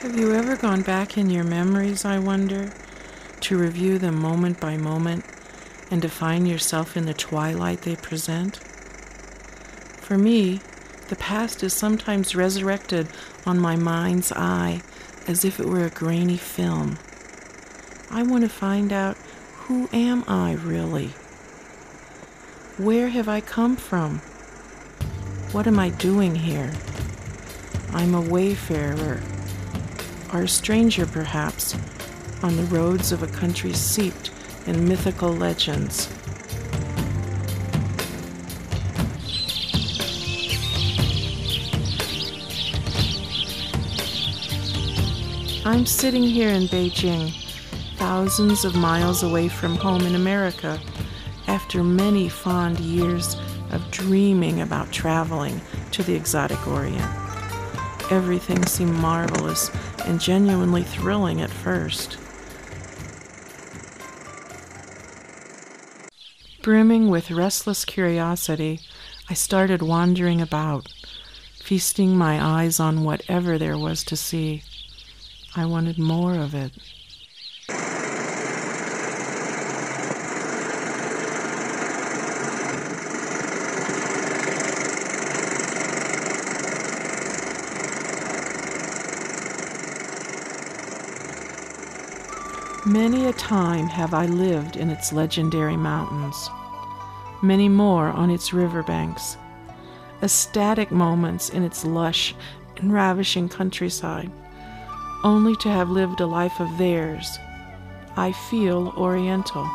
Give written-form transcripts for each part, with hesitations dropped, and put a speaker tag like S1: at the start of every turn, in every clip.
S1: Have you ever gone back in your memories, I wonder, to review them moment by moment and to find yourself in the twilight they present? For me, the past is sometimes resurrected on my mind's eye as if it were a grainy film. I want to find out, who am I really? Where have I come from? What am I doing here? I'm a wayfarer, or a stranger perhaps, on the roads of a country steeped in mythical legends. I'm sitting here in Beijing, thousands of miles away from home in America, after many fond years of dreaming about traveling to the exotic Orient. Everything seemed marvelous and genuinely thrilling at first. Brimming with restless curiosity, I started wandering about, feasting my eyes on whatever there was to see. I wanted more of it. Many a time have I lived in its legendary mountains, many more on its riverbanks, ecstatic moments in its lush and ravishing countryside, only to have lived a life of theirs. I feel Oriental.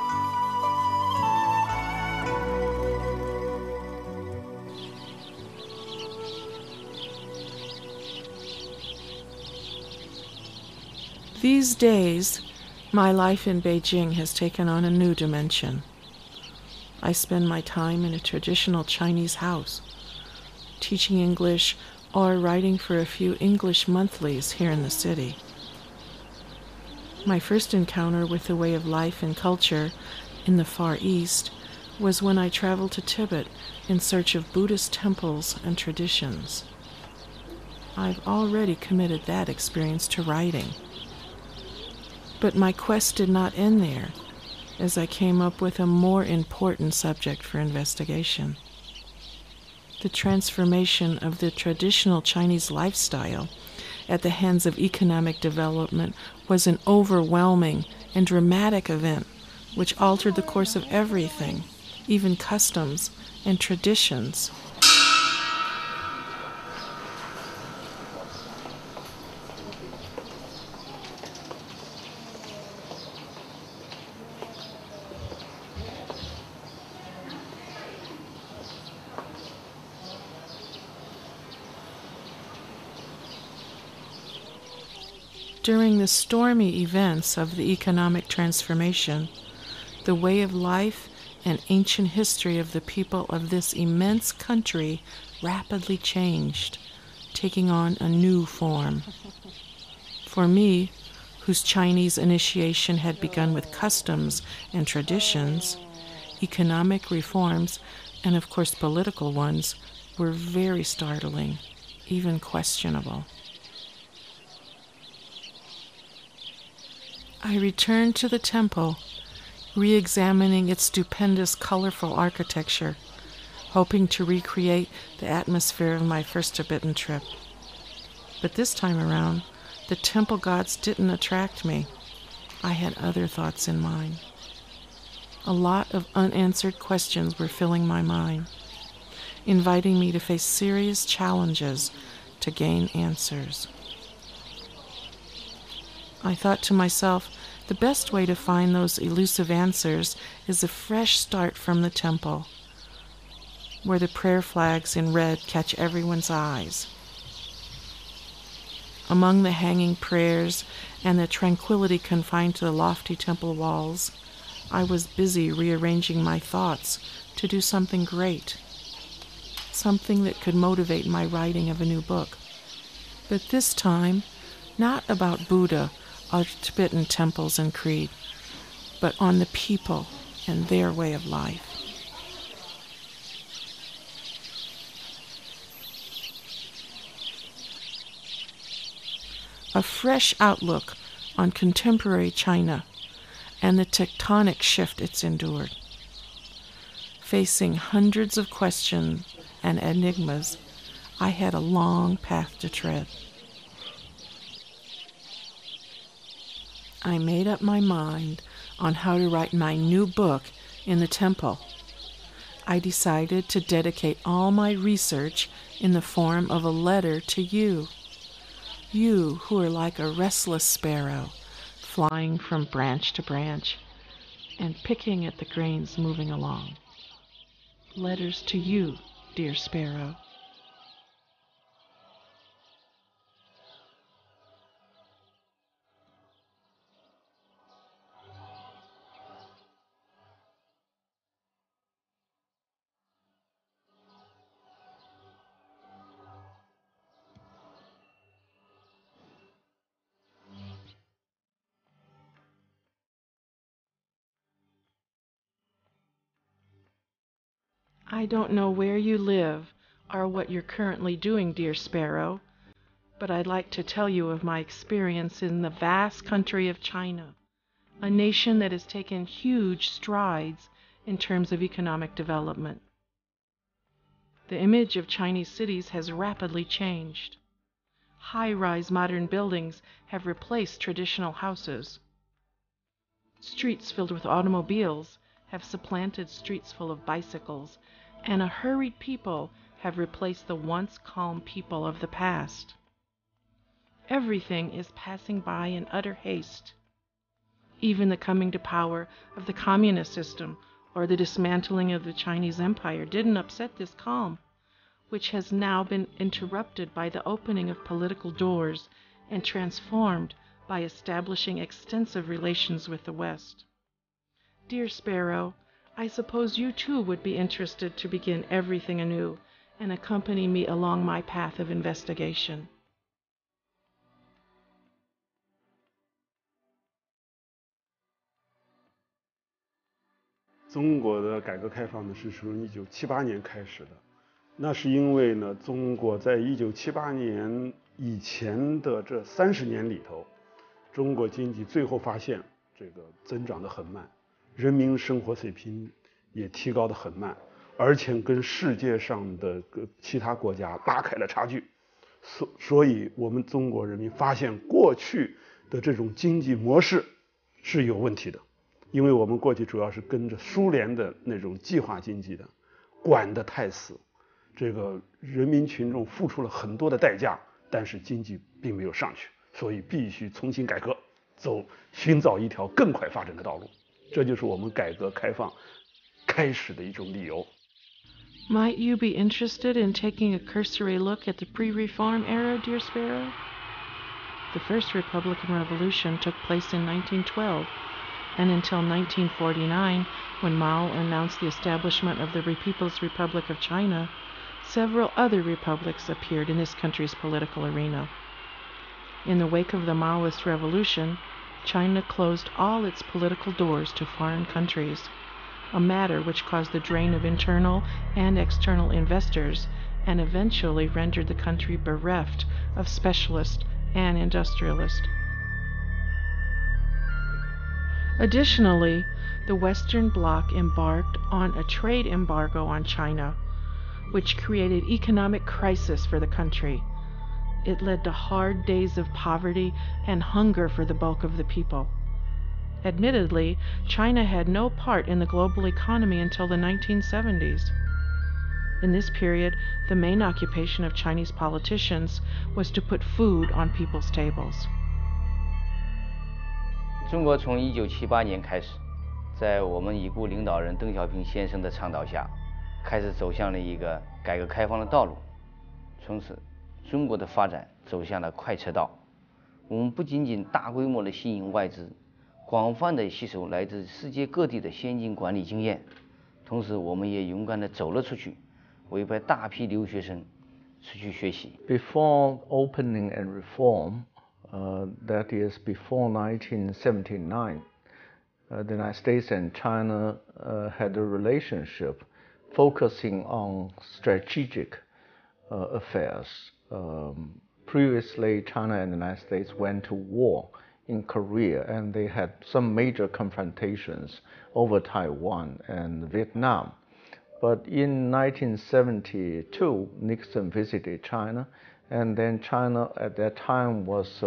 S1: These days, my life in Beijing has taken on a new dimension. I spend my time in a traditional Chinese house, teaching English or writing for a few English monthlies here in the city. My first encounter with the way of life and culture in the Far East was when I traveled to Tibet in search of Buddhist temples and traditions. I've already committed that experience to writing. But my quest did not end there, as I came up with a more important subject for investigation. The transformation of the traditional Chinese lifestyle at the hands of economic development was an overwhelming and dramatic event which altered the course of everything, even customs and traditions. During the stormy events of the economic transformation, the way of life and ancient history of the people of this immense country rapidly changed, taking on a new form. For me, whose Chinese initiation had begun with customs and traditions, economic reforms, and of course political ones, were very startling, even questionable. I returned to the temple, re-examining its stupendous, colorful architecture, hoping to recreate the atmosphere of my first Tibetan trip. But this time around, the temple gods didn't attract me. I had other thoughts in mind. A lot of unanswered questions were filling my mind, inviting me to face serious challenges to gain answers. I thought to myself, the best way to find those elusive answers is a fresh start from the temple, where the prayer flags in red catch everyone's eyes. Among the hanging prayers and the tranquility confined to the lofty temple walls, I was busy rearranging my thoughts to do something great, something that could motivate my writing of a new book. But this time, not about Buddha or Tibetan temples and creed, but on the people and their way of life. a fresh outlook on contemporary China and the tectonic shift it's endured. Facing hundreds of questions and enigmas, I had a long path to tread. I made up my mind on how to write my new book in the temple. I decided to dedicate all my research in the form of a letter to you. You who are like a restless sparrow, flying from branch to branch and picking at the grains moving along. Letters to you, dear sparrow. I don't know where you live or what you're currently doing, dear sparrow, but I'd like to tell you of my experience in the vast country of China, a nation that has taken huge strides in terms of economic development. The image of Chinese cities has rapidly changed. High-rise modern buildings have replaced traditional houses. Streets filled with automobiles have supplanted streets full of bicycles, and a hurried people have replaced the once calm people of the past. Everything is passing by in utter haste. Even the coming to power of the communist system or the dismantling of the Chinese Empire didn't upset this calm, which has now been interrupted by the opening of political doors and transformed by establishing extensive relations with the West. Dear Sparrow, I suppose you too would be interested to begin everything anew and accompany me along my path of investigation.
S2: 中国的改革开放呢是从1978年开始的，那是因为呢，中国在1978年以前的这30年里头，中国经济最后发现这个增长得很慢，人民生活水平也提高得很慢，而且跟世界上的其他国家拉开了差距。所以我们中国人民发现过去的这种经济模式是有问题的。 因为我们过去主要是跟着苏联的那种计划经济的，管得太死，这个人民群众付出了很多的代价，但是经济并没有上去，所以必须重新改革，寻找一条更快发展的道路，这就是我们改革开放开始的一种理由。
S1: Might you be interested in taking a cursory look at the pre-reform era, dear Sparrow? The first Republican Revolution took place in 1912. And until 1949, when Mao announced the establishment of the People's Republic of China, several other republics appeared in this country's political arena. In the wake of the Maoist revolution, China closed all its political doors to foreign countries, a matter which caused the drain of internal and external investors and eventually rendered the country bereft of specialists and industrialists. Additionally, the Western Bloc embarked on a trade embargo on China, which created economic crisis for the country. It led to hard days of poverty and hunger for the bulk of the people. Admittedly, China had no part in the global economy until the 1970s. In this period, the main occupation of Chinese politicians was to put food on people's tables.
S3: 中国从1978年开始，在我们已故领导人邓小平先生的倡导下，开始走向了一个改革开放的道路。从此，中国的发展走向了快车道。我们不仅仅大规模的吸引外资，广泛的吸收来自世界各地的先进管理经验，同时我们也勇敢地走了出去，委派大批留学生出去学习。
S4: Before opening and reform. That is before 1979, the United States and China had a relationship focusing on strategic affairs, Previously, China and the United States went to war in Korea, and they had some major confrontations over Taiwan and Vietnam. But in 1972, Nixon visited China, and then China at that time was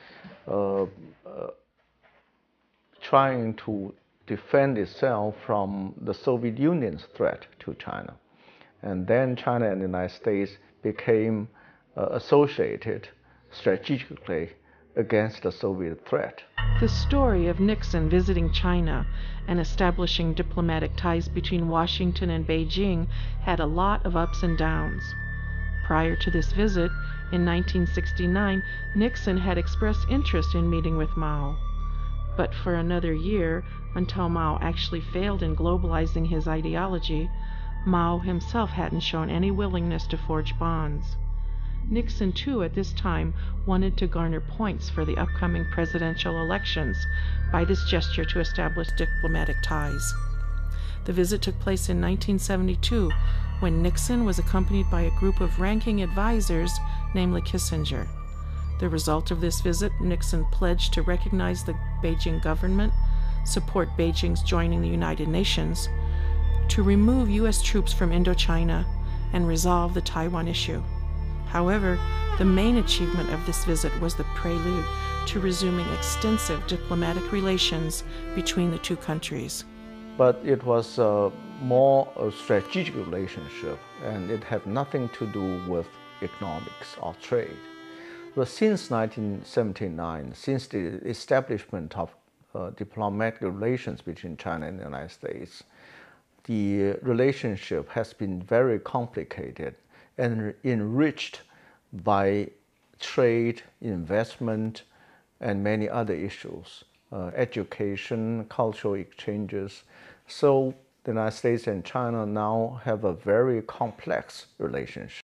S4: trying to defend itself from the Soviet Union's threat to China. And then China and the United States became associated strategically against the Soviet threat.
S1: The story of Nixon visiting China and establishing diplomatic ties between Washington and Beijing had a lot of ups and downs. Prior to this visit, in 1969, Nixon had expressed interest in meeting with Mao. But for another year, until Mao actually failed in globalizing his ideology, Mao himself hadn't shown any willingness to forge bonds. Nixon, too, at this time wanted to garner points for the upcoming presidential elections by this gesture to establish diplomatic ties. The visit took place in 1972, when Nixon was accompanied by a group of ranking advisors, namely Kissinger. The result of this visit, Nixon pledged to recognize the Beijing government, support Beijing's joining the United Nations, to remove U.S. troops from Indochina, and resolve the Taiwan issue. However, the main achievement of this visit was the prelude to resuming extensive diplomatic relations between the two countries.
S4: But it was more a strategic relationship, and it had nothing to do with economics or trade. But since 1979, since the establishment of diplomatic relations between China and the United States, the relationship has been very complicated and enriched by trade, investment, and many other issues, education, cultural exchanges. So the United States and China now have a very complex relationship.